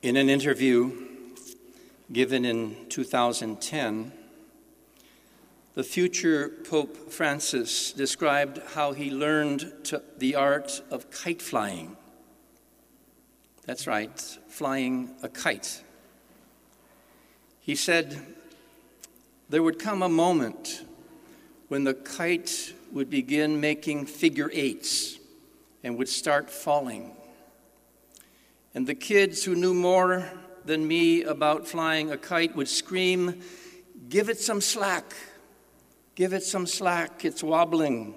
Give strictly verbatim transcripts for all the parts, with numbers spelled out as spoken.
In an interview given in two thousand ten, the future Pope Francis described how he learned to, the art of kite flying. That's right, flying a kite. He said there would come a moment when the kite would begin making figure eights and would start falling. And the kids who knew more than me about flying a kite would scream, "Give it some slack, give it some slack, it's wobbling."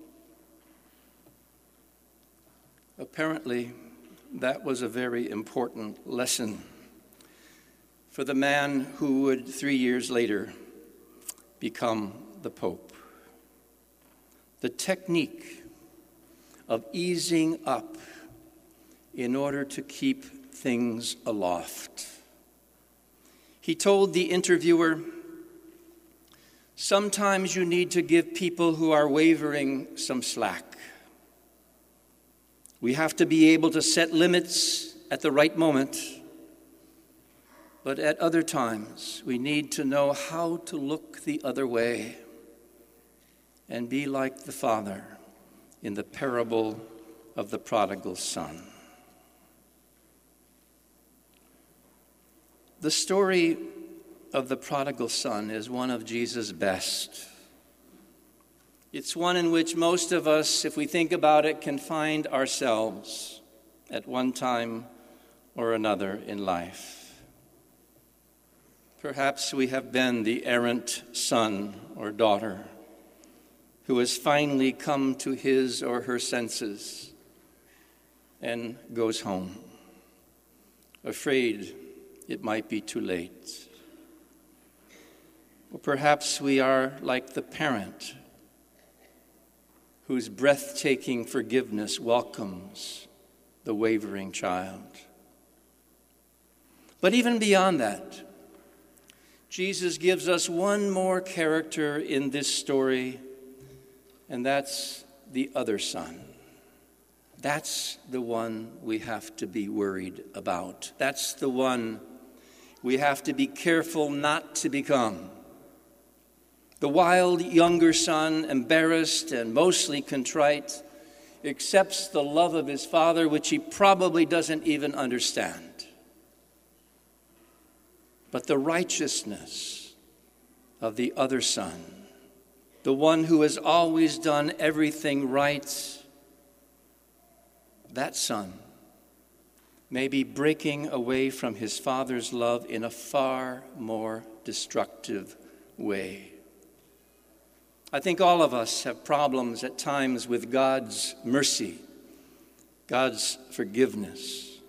Apparently, that was a very important lesson for the man who would, three years later, become the Pope. The technique of easing up in order to keep things aloft. He told the interviewer, "Sometimes you need to give people who are wavering some slack. We have to be able to set limits at the right moment, but at other times we need to know how to look the other way and be like the father in the parable of the prodigal son." The story of the prodigal son is one of Jesus' best. It's one in which most of us, if we think about it, can find ourselves at one time or another in life. Perhaps we have been the errant son or daughter who has finally come to his or her senses and goes home, afraid it might be too late. Or perhaps we are like the parent whose breathtaking forgiveness welcomes the wavering child. But even beyond that, Jesus gives us one more character in this story, and that's the other son. That's the one we have to be worried about. That's the one we have to be careful not to become. The wild younger son, embarrassed and mostly contrite, accepts the love of his father, which he probably doesn't even understand. But the righteousness of the other son, the one who has always done everything right, that son may be breaking away from his father's love in a far more destructive way. I think all of us have problems at times with God's mercy, God's forgiveness,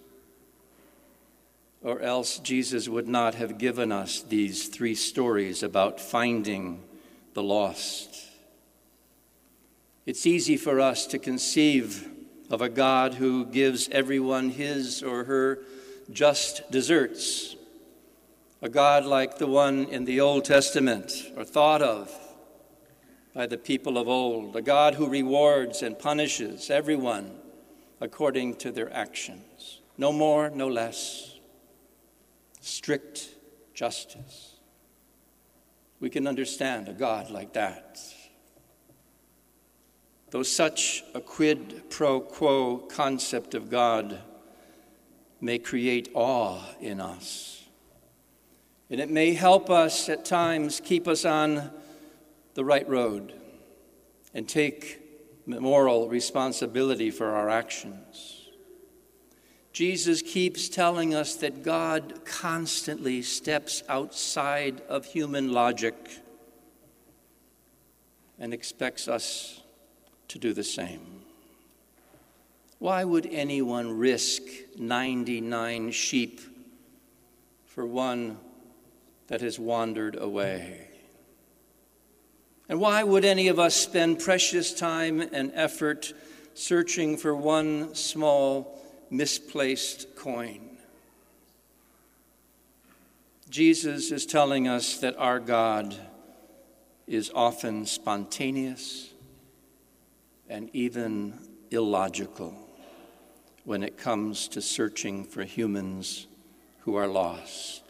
or else Jesus would not have given us these three stories about finding the lost. It's easy for us to conceive of a God who gives everyone his or her just deserts, a God like the one in the Old Testament or thought of by the people of old, a God who rewards and punishes everyone according to their actions. No more, no less. Strict justice. We can understand a God like that. Though such a quid pro quo concept of God may create awe in us, and it may help us at times keep us on the right road and take moral responsibility for our actions. Jesus keeps telling us that God constantly steps outside of human logic and expects us to do the same. Why would anyone risk ninety-nine sheep for one that has wandered away? And why would any of us spend precious time and effort searching for one small misplaced coin? Jesus is telling us that our God is often spontaneous and even illogical when it comes to searching for humans who are lost.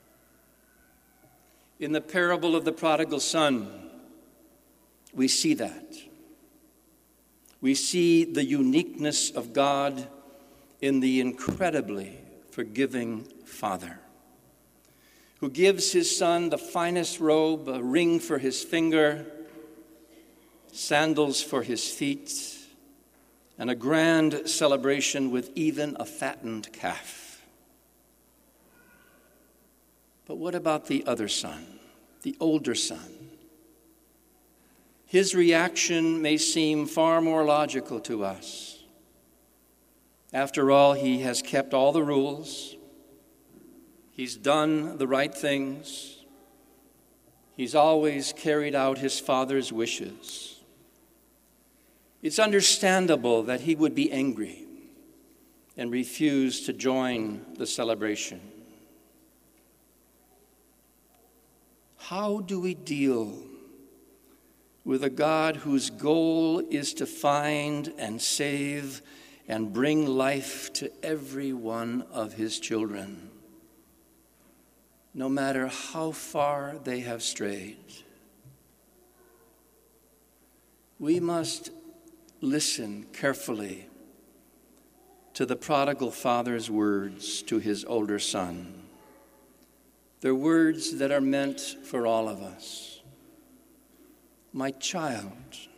In the parable of the prodigal son, we see that. We see the uniqueness of God in the incredibly forgiving Father, who gives his son the finest robe, a ring for his finger, sandals for his feet, and a grand celebration with even a fattened calf. But what about the other son, the older son? His reaction may seem far more logical to us. After all, he has kept all the rules. He's done the right things. He's always carried out his father's wishes. It's understandable that he would be angry and refuse to join the celebration. How do we deal with a God whose goal is to find and save and bring life to every one of his children, no matter how far they have strayed? We must listen carefully to the prodigal father's words to his older son. They're words that are meant for all of us. My child,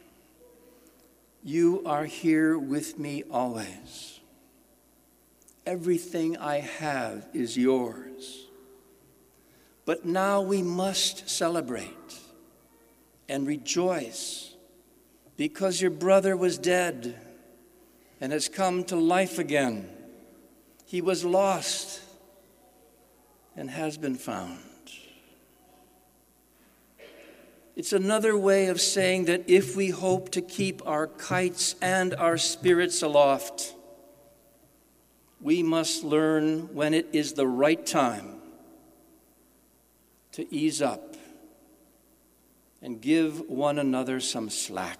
you are here with me always. Everything I have is yours. But now we must celebrate and rejoice because your brother was dead and has come to life again. He was lost and has been found. It's another way of saying that if we hope to keep our kites and our spirits aloft, we must learn when it is the right time to ease up and give one another some slack.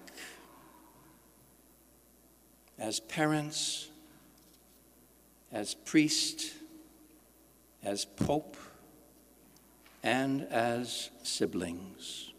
As parents, as priest, as pope, and as siblings.